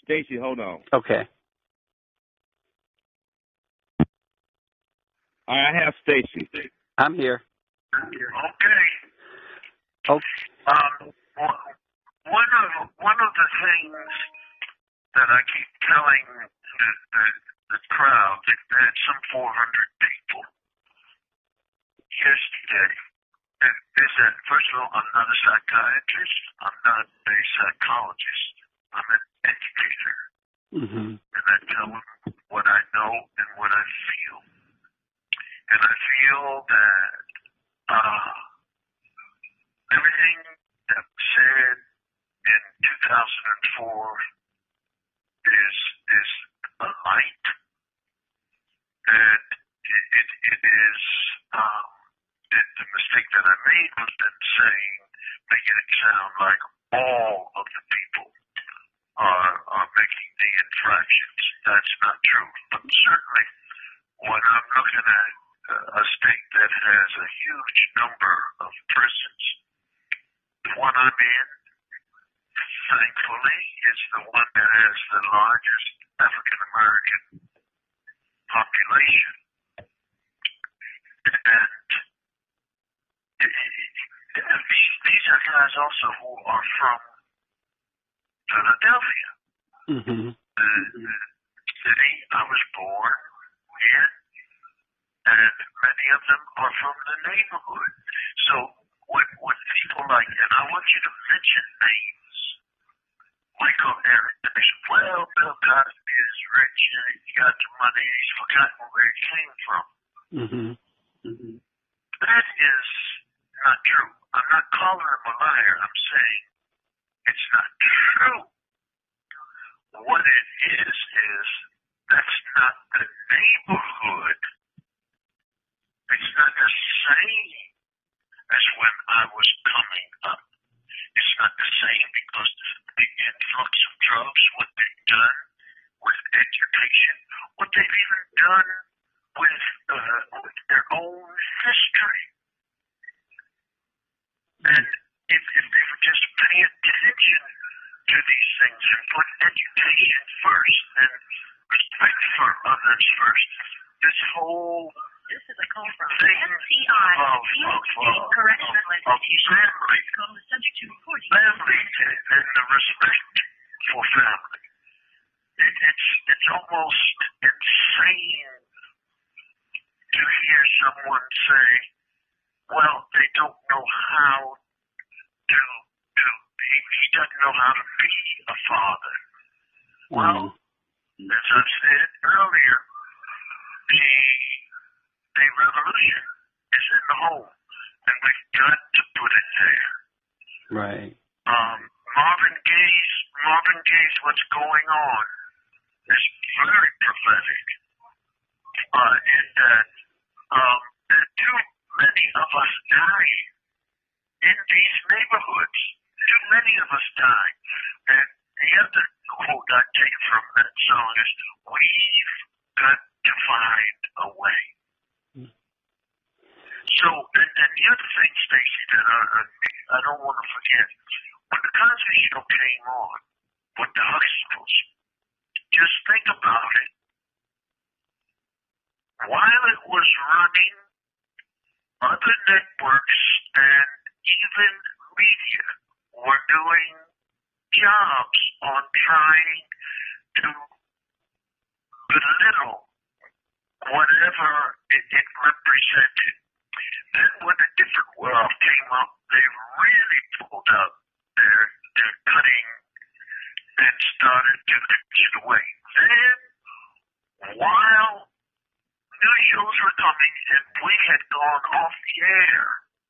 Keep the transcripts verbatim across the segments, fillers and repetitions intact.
Stacy, hold on. Okay. All right, I have Stacy. I'm here. Okay. Oh. Um, one of one of the things that I keep telling the the, the crowd, that had some four hundred people yesterday, is that first of all, I'm not a psychiatrist. I'm not a psychologist. I'm an educator, Mm-hmm. and I tell them what I know and what I feel. And I feel that uh, everything that was said in two thousand four is is a light, and it it, it is um, it, the mistake that I made was then saying, making it sound like all of the people are are making the infractions. That's not true. But certainly, when I'm looking at a state that has a huge number of prisons, the one I'm in, thankfully, is the one that has the largest African American population. And these, these are guys also who are from Philadelphia, Mm-hmm. the, the city I was born in, and many of them are from the neighborhood. So when, when people like, and I want you to mention names, Michael Eric, they say, well, Bill Cosby is rich and he's got the money, he's forgotten where he came from. Mm-hmm. Mm-hmm. That is not true. I'm not calling him a liar. I'm saying it's not true. What it is, is that's not the neighborhood. It's not the same as when I was coming up. It's not the same because the influx of drugs, what they've done with education, what they've even done with, uh, with their own history. And if, if they would just pay attention to these things and put education first and respect for others first, this whole This is a call from thing S C I, of, Phoenix of, State uh, Correctional of Institution. family, This call is subject to recording. family and the respect for family. It, it's it's almost insane to hear someone say, well, they don't know how to, to he, he doesn't know how to be a father. Well, Mm-hmm. as I said earlier, the, the revolution is in the home, and we've got to put it there. Right. Um, Marvin Gaye's, Marvin Gaye's What's Going On is very prophetic uh, in that um, there are too many of us dying in these neighborhoods. Too many of us die. And the other quote I take from that song is, we've got to find a way. So, and, and the other thing, Stacy, that I, I don't want to forget, when the Cosby Show came on with the Huxtables, just think about it. While it was running, other networks and even media were doing jobs on trying to belittle whatever it, it represented. Then when a different world came up, they really pulled up their their cutting and started to get away. Then, while new shows were coming and we had gone off the air,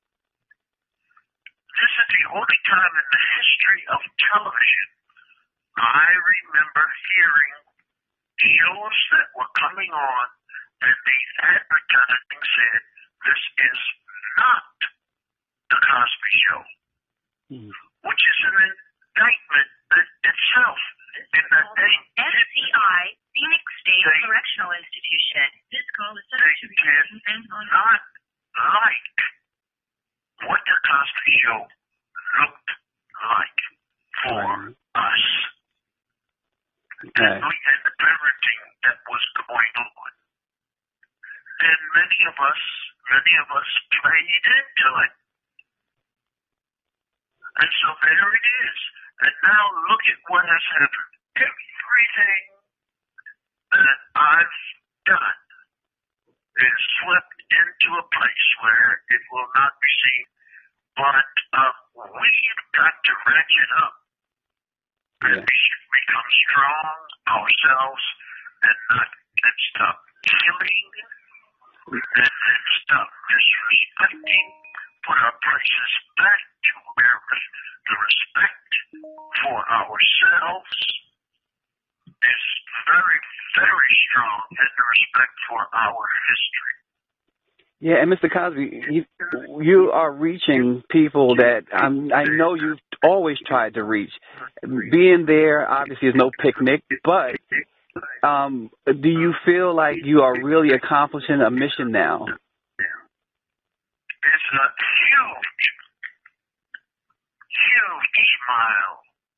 this is the only time in the history of television I remember hearing shows that were coming on and the advertising said, this is not the Cosby Show, Mm-hmm. which is an indictment itself. In that they S C I, Phoenix State they, Correctional Institution. This call is they subject to did recording and on. not like what the Cosby Show looked like for Right. us. and, we, and the parenting that was going on. And many of us, many of us played into it. And so there it is. And now look at what has happened. Everything that I've done is swept into a place where it will not be seen. But uh, we've got to ratchet up and Yeah. be, become strong ourselves and not and stop killing and, and stop disrespecting. Put our places back to where the respect for ourselves is very, very strong, and the respect for our history. Yeah, and Mister Cosby, you, you are reaching people that I'm, I know you've always tried to reach. Being there, obviously, is no picnic, but um, do you feel like you are really accomplishing a mission now? It's a huge, huge smile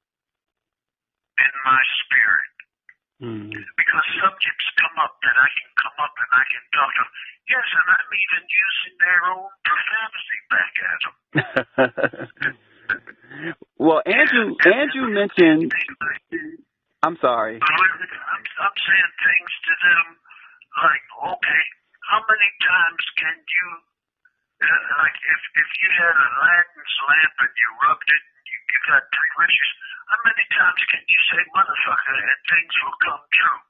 in my spirit. Mm. Because subjects come up that I can come up and I can talk to them. Yes, and I'm even using their own profanity back at them. Well, Andrew, Andrew mentioned. I'm sorry. I'm, I'm saying things to them like, okay, how many times can you, uh, like if, if you had Aladdin's lamp and you rubbed it, you, you got three wishes, how many times can you say motherfucker and things will come true?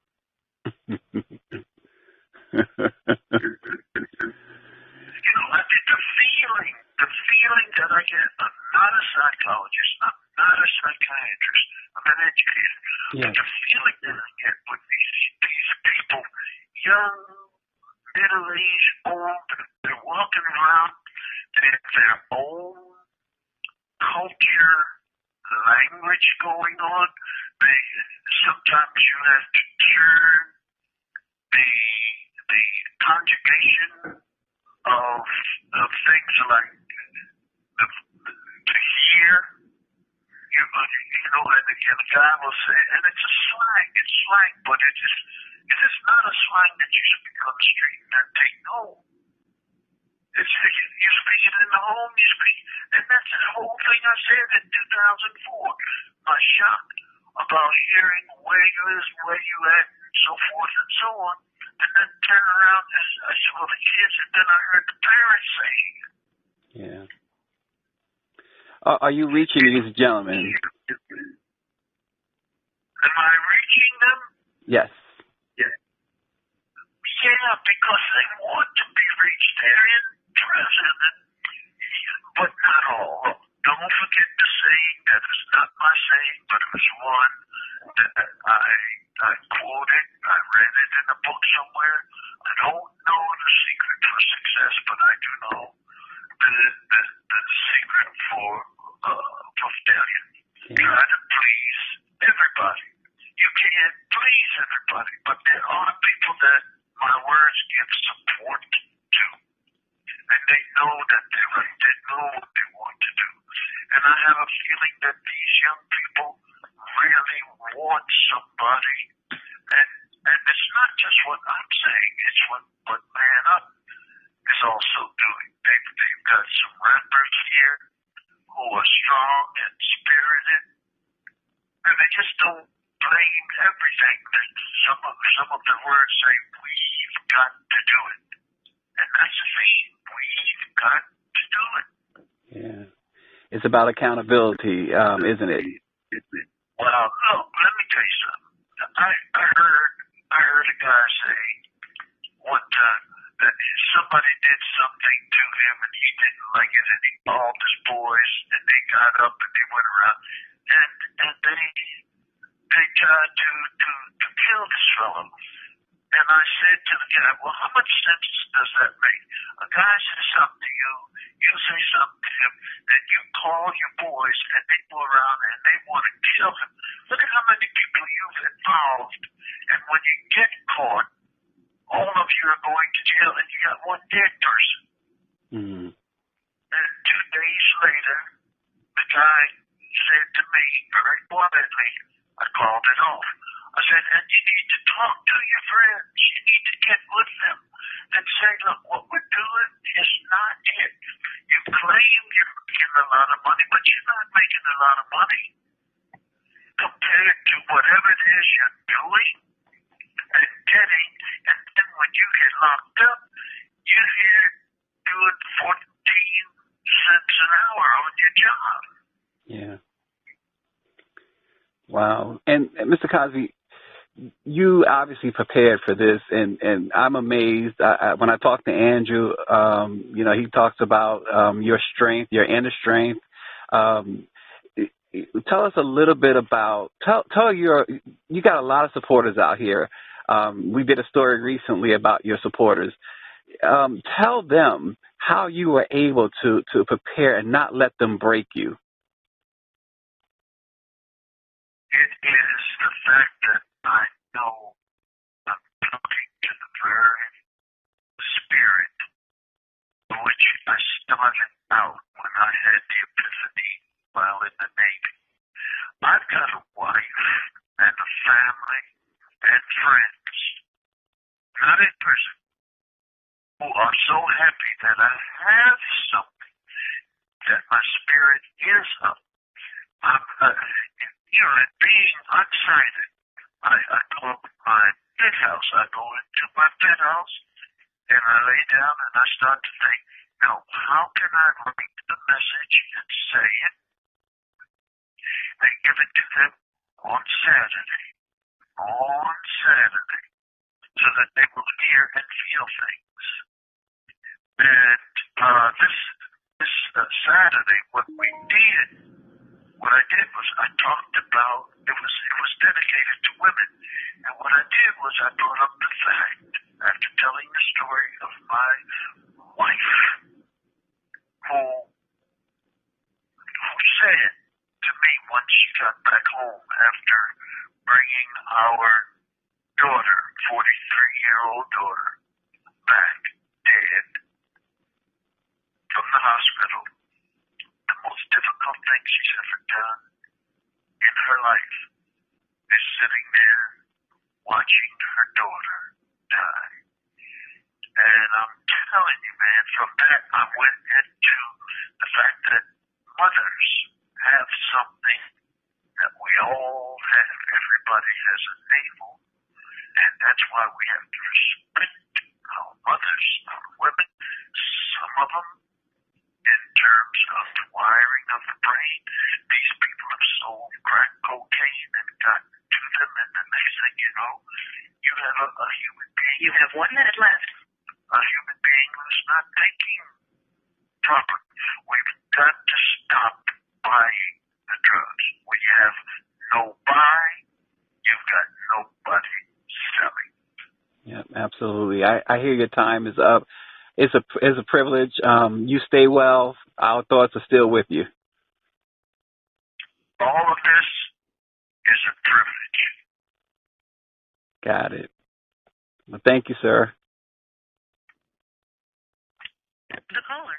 You know, I think the feeling, the feeling that I get, I'm not a psychologist, I'm not a psychiatrist, I'm an educator, Yeah. but the feeling that I get with these, these people, young, middle-aged, old, they're walking around, they have their own culture, language going on. They, sometimes you have to turn the the conjugation of of things like the, the hear. You, you know, and the, and the guy will say, and it's a slang, it's slang, but it is it is not a slang that you speak on the street and then take home. It's you speak it in the home, you speak, and that's the whole thing I said in two thousand four. My shock about hearing where you is, where you at, and so forth and so on, and then turn around and I saw the kids, and then I heard the parents saying it. Yeah. Uh, are you reaching these gentlemen? Am I reaching them? Yes. Yeah, because they want to be reached. They're in prison, but not all. Don't forget the saying that is not my saying, but it was one that I I quoted. I read it in a book somewhere. I don't know the secret for success, but I do know the the, the secret for uh, for failure. Yeah. Try to please everybody. You can't please everybody, but there are people that my words give support to. And they know that they're right. They know what they want to do. And I have a feeling that these young people really want somebody. And and it's not just what I'm saying. It's what, what Man Up is also doing. They, they've got some rappers here who are strong and spirited. And they just don't blame everything. Some of, some of the words say, we've got to do it. And that's the theme. We've got to do it. Yeah. It's about accountability, um, isn't it? Well, look, let me tell you something. I, I heard I heard a guy say one time that somebody did something to him and he didn't like it and he called his boys and they got up and they went around and and they they tried to to to kill this fellow. And I said to the guy, well, how much sense does that make? A guy says something to you, you say something to him, and you call your boys, and they go around and they want to kill him. Look at how many people you've involved, and when you get caught, all of you are going to jail, and you got one dead person. Mm. And two days later, the guy said to me very quietly, I called it off. I said, and you need to talk to your friends. You need to get with them and say, look, what we're doing is not it. You claim you're making a lot of money, but you're not making a lot of money compared to whatever it is you're doing and getting. And then when you get locked up, you hear doing fourteen cents an hour on your job. Yeah. Wow. And, and Mister Cosby, you obviously prepared for this, and, and I'm amazed. I, I, when I talk to Andrew, um, you know, he talks about um, your strength, your inner strength. Um, tell us a little bit about, tell, tell your, you got a lot of supporters out here. Um, we did a story recently about your supporters. Um, tell them how you were able to, to prepare and not let them break you. It is the fact that I know I'm talking to the very spirit which I started out when I had the epiphany while in the Navy. I've got a wife and a family and friends, not in prison, who are so happy that I have something, that my spirit is up. I'm, uh, you know, and being unsighted, I, I go up my bed house. I go into my bed house and I lay down and I start to think, now, how can I write the message and say it and give it to them on Saturday, on Saturday, so that they will hear and feel things. And uh, this this uh, Saturday, what we did, what I did was I talked about, it was it was dedicated to women, and what I did was I brought up the fact, after telling the story of my wife, who who said to me once she got back home after bringing our daughter, forty-three-year-old daughter, back dead from the hospital, the most difficult thing she's ever done in her life is sitting there watching her daughter die. And I'm telling you, man, from that I went into the fact that mothers have something that we all have. Everybody has a navel. And that's why we have to respect our mothers, our women, some of them, in terms of the wiring of the brain. These people have sold crack cocaine and gotten to them, and the next thing you know, you have a, a human being. You have one minute left. A human being who's not thinking properly. We've got to stop buying the drugs. When you have no buy, you've got nobody selling. Yeah, absolutely. I, I hear your time is up. It's a it's a privilege. Um, you stay well. Our thoughts are still with you. All of this is a privilege. Got it. Well, thank you, sir. The caller